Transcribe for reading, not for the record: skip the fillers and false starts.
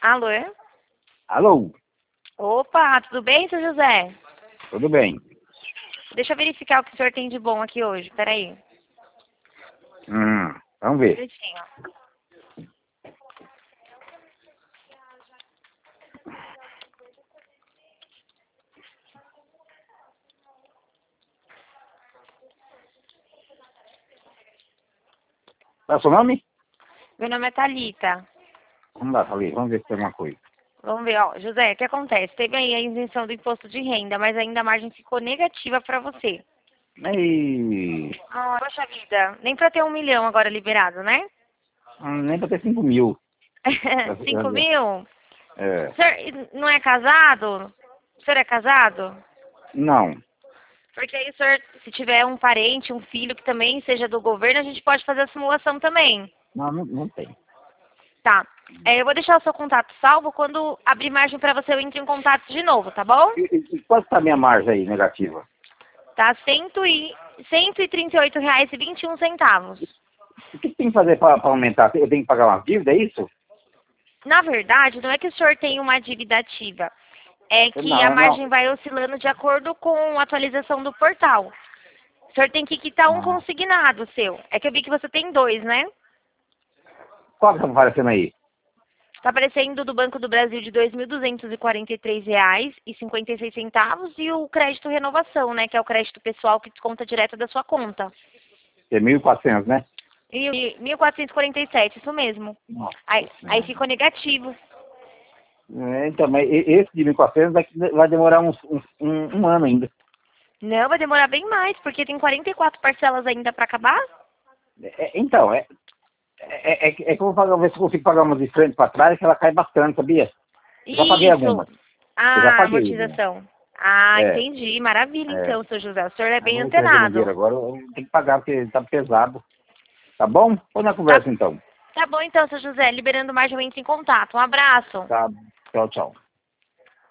Alô? Alô, Opa, tudo bem, seu José? tudo bem? Deixa eu verificar o que o senhor tem de bom aqui hoje. Peraí. Vamos Um ver. minutinho. Qual é o seu nome? Meu nome é Thalita. Vamos lá, falei, vamos ver se tem alguma coisa. Vamos ver, ó. José, o que acontece? Teve aí a isenção do imposto de renda, mas ainda a margem ficou negativa para você. E... Ah, poxa vida. Nem para ter 1 milhão agora liberado, né? nem para ter 5.000. 5 mil? É, O senhor não é casado? O senhor é casado? não, Porque aí o senhor, se tiver um parente, um filho que também seja do governo, a gente pode fazer a simulação também. não tem. Tá. Eu vou deixar o seu contato salvo. Quando abrir margem para você, eu entro em contato de novo, tá bom? E quanto está a minha margem aí, negativa? Tá R$ 138,21. O que tem que fazer para aumentar? Eu tenho que pagar uma dívida, é isso? Na verdade, não é que o senhor tem uma dívida ativa. É que a Não. margem vai oscilando de acordo com a atualização do portal. O senhor tem que quitar um Ah. consignado seu. É que eu vi que você tem dois, né? Qual que está aparecendo aí? Está aparecendo do Banco do Brasil de R$ 2.243,56 e o crédito renovação, né? Que é o crédito pessoal que desconta direto da sua conta. É 1.400, né? E 1.447, isso mesmo. Nossa Aí Senhora. ficou negativo. Então, mas esse de 1.400 vai demorar um ano ainda. Não, vai demorar bem mais, porque tem 44 parcelas ainda para acabar. Então, que eu vou ver se eu consigo pagar umas de frente para trás, que ela cai bastante, sabia? Eu já paguei algumas. Isso. Eu já Ah, paguei, né? amortização. Ah, É, entendi. Maravilha, é. então, seu José. O senhor é bem Agora que eu recebo dinheiro antenado. agora, eu tenho que pagar, porque tá pesado. Tá bom? Vamos na Tá, conversa, então. tá bom, então, seu José. Liberando mais, eu entro em contato. Um abraço. Tá. Tchau, tchau.